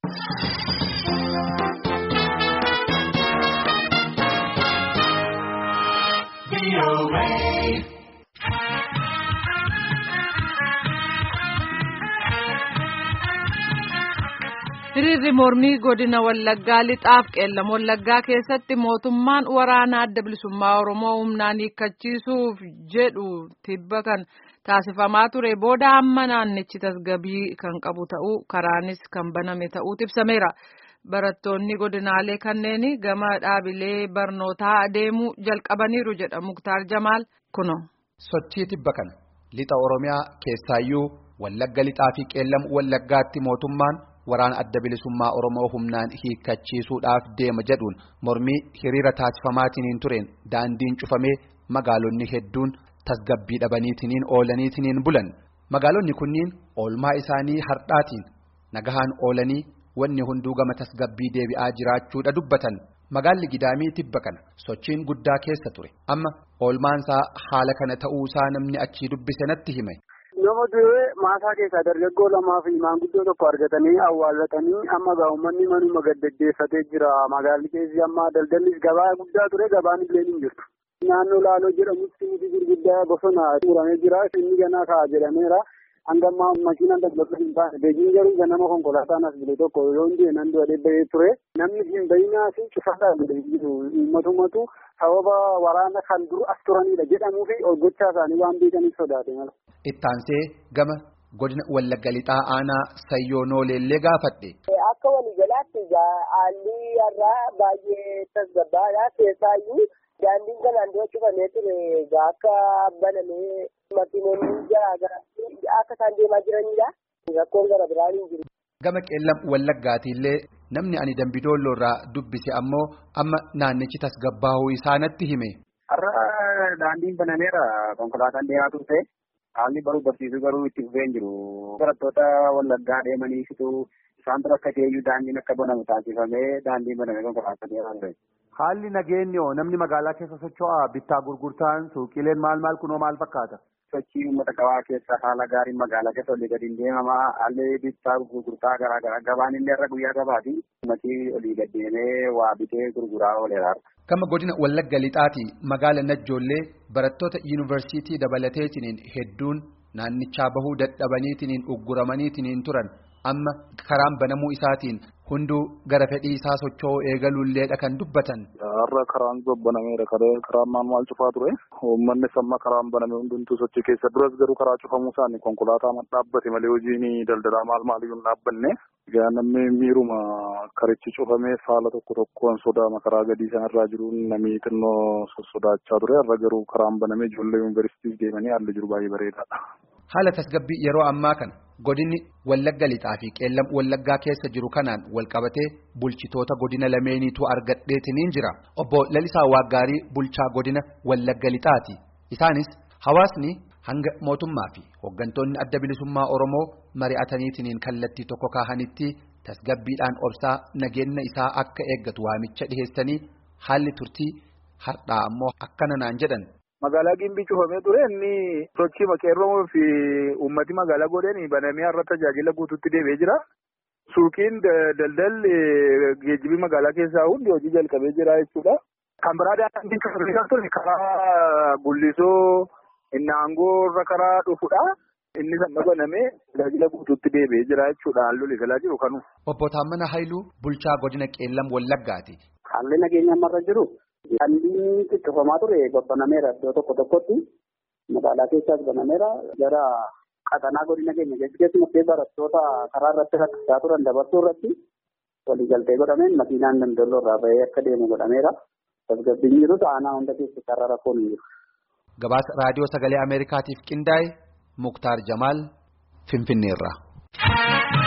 Hiriirri mormii godina Wallaggaa lixaaf qeellam Wallaggaa keessatti mootummaan waraana adda bilisummaa Oromoo humnaan hiikkachiisuuf jedhu tibba kan taasifamaa ture booda amma naannichi tasgabbii kan qabu ta'uu karaanis kan baname ta'uu ibsameera. Barattoonni godinaalee kanneen gama dhaabilee barnootaa adeemuu jalqabaniiru jedha Muktaar Jamaal kuno. Sochii tibba kana lixa Oromiyaa keessaayyuu Wallagga lixaa fi qeellam Wallaggaatti mootummaan waraana adda bilisummaa Oromoo humnaan hiikkachiisuudhaaf deema jedhuun mormii hiriira taasifamaatiin tureen daandiin cufamee magaalonni hedduun tasgabbii dhabaniitiin oolaniitiin bulan. Magaalonni kunniin oolmaa isaanii hardhaatiin nagahaan oolanii wanni hunduu gama tasgabbii deebi'aa jiraachuudha dubbatan. Magaalli Gidaamii tibba kana sochiin guddaa keessa ture. Amma oolmaansaa haala kana ta'uusaa namni achii dubbise natti hime. Nama duree maasaa keessaa dargaggoo lamaa fi maanguddoo tokko argatanii awwaallatanii amma gaa'ummanni manuma gaddaddeeffatee jira. Magaalli keessi amma daldallis gabaa guddaa ture gabaan illee hin jirtu. Naannoo Laaloo jedhamutti muki gurguddaa bosona muramee jira. Inni ganaa ka'a jedhameera. Hanga ammaa makiinaan daldalaa hin taane. Beekiin garuu ganama konkolaataan as bile tokko yoo hin deeman du'adee bahee ture. Namni hin bayinaa fi cufataa bile jiru. Mootummatu sababa waraana kan dur as turanidha jedhamuu fi gochaa isaanii waan beekaniif sodaate mala. Ittaansee gama godina Wallagga lixaa aanaa Sayyoo Nooleellee gaafadhe. Akka waliigalaatti haalli irraa baay'ee tasgabbaadha. Keessaayyuu daandiin kanaan dura cufamee ture akka banamee makiinonni garaagaraa akka isaan deemaa jiranidha. Rakkoon gara biraan hin jiru. Gama qeellam Wallaggaatiillee namni ani Dambidooloo irraa dubbise ammoo amma naannichi tasgabbaa'uu isaa natti hime. Har'a daandiin banameera konkolaataan deemaa turte. Haalli baruu barsiisuu garuu itti fufee hin jiru. Barattoota Wallaggaa deemaniifitu isaan bira akka ta'eyyuu daandiin akka banamu taasifamee daandiin banamee konkolaataa deemaa ture. Haalli nageenyoo namni magaalaa keessa socho'aa bittaa gurgurtaan suuqiileen maal kunoo maal fakkaata? Sochii uummata gabaa keessa haala gaariin magaalaa keessa olii gadi hin deemamaa haalli bittaa gurgurtaa garaagaraa gabaan illee irra guyyaa gabaati. Uummatni olii gad deemee waa bitee gurguraa ooleera. Gama godina Wallagga lixaati magaala Najjoollee barattoota yuunivarsiitii dabalateetiin hedduun naannichaa bahuu dadhabaniitiin ugguramaniitiin turan amma karaan banamuu isaatiin hunduu gara fedhii isaa socho'uu eegaluulleedha kan dubbatan. Har'a karaan banameera karaan maal cufaa ture uummanni amma karaan baname hundumtuu sochii keessa duras garuu karaa cufamuu isaanii konkolaataa dhaabbate malee hojiin daldalaa maaliyyuu hin dhaabbanne. Egaa namni miiruma karichi cufamee haala tokkoon sodaama karaa gadii sanarraa jiru namni xinnoo sodaachaa ture har'a garuu karaan banamee ijoollee yuunivarsiitiif deemanii haalli jiru baay'ee bareedaadha. Haala tasgabbii yeroo ammaa kana godinni Wallagga lixaa fi qeellam Wallaggaa keessa jiru kanaan walqabatee bulchitoota godina lameeniitu argadheetiniin jira. Obbo Lalisaa Waaggaarii bulchaa godina Wallagga lixaati. Isaanis hawaasni hanga mootummaa fi hooggantoonni adda bilisummaa Oromoo mari'ataniitiin kallattii tokko kaahanitti tasgabbiidhaan obsaa nageenya isaa akka eeggatu waamicha dhiheessanii haalli turtii har'aa ammoo akkana naan jedhan. Magaalaa Gimbii cufamee ture inni sochii maqeerroo fi uummati magaalaa godhanii banamee har'a tajaajila guutuutti deebi'ee jira. Suuqiin daldalli geejjibii magaalaa keessaa hundi hojii jalqabee jira jechuudha. Kan biraa daandii kan ture karaa Gullisoo inni aangoo irra karaa dhufudha. Inni kan banamee tajaajila guutuutti deebi'ee jira jechuudha. Haalli galaa jiru kanu. Obbo Taammana Haayiluu bulchaa godina Qeellam Wallaggaati. Haalli nageenya ammarra jiru. Daandiin cufamaa ture banameera iddoo tokkotti magaalaa keessaas banameera gara qaxanaa godina keenya keessatti barattoota karaa irratti rakkisaa turan dabarsuu irratti waliigaltee godhameen makiinaan Dambidooloo irraa bahee akka deemu godhameera. Tasgabbiin jiru aanaa hunda keessatti har'a rakkoon hin jiru. Gabaasa raadiyoo sagalee Ameerikaatiif qindaa'e Muktaar Jamaal Finfinneerraa.